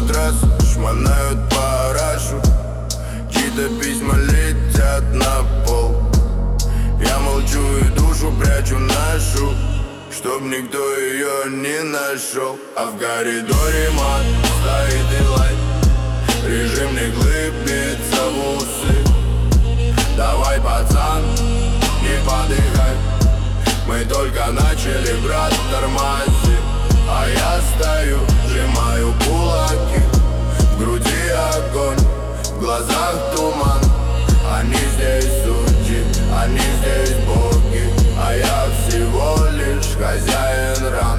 матрас, шмонают парашу. Чьи-то письма летят на пол. Я молчу и душу прячу нашу, чтоб никто ее не нашел. А в коридоре мат, стоит и лайт. Режим не глыбится в усы. Давай, пацан, не подыхай. Мы только начали, брат, тормози. А я стою, сжимаю кулаки. В груди огонь, в глазах туман. Они здесь судьи, они здесь боги, а я всего лишь хозяин ран.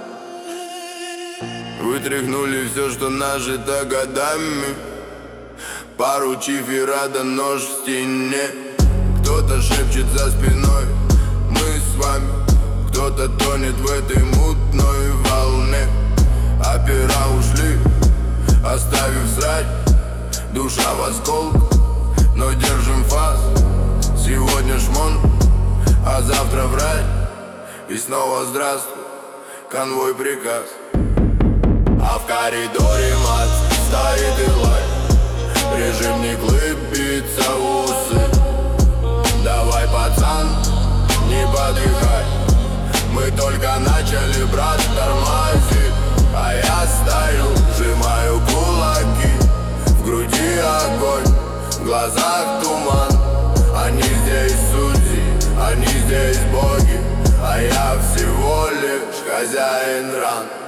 Вытряхнули все, что нажито годами. Поручив и рада нож в стене. Кто-то шепчет за спиной: мы с вами. Кто-то тонет в этой мутной волне. Опера ушли, оставив срать. Душа в осколках, но держим фас. Сегодня шмон, а завтра врать. И снова здравствуй, конвой приказ. А в коридоре мат, стоит и лай. Режим не глыбится в усы. Давай, пацан, не подыхай. Мы только начали, брат, тормози. А я стою, сжимаю кулаки. В груди огонь, в глазах туман. Они здесь судьи, они здесь боги, а я всего лишь хозяин ран.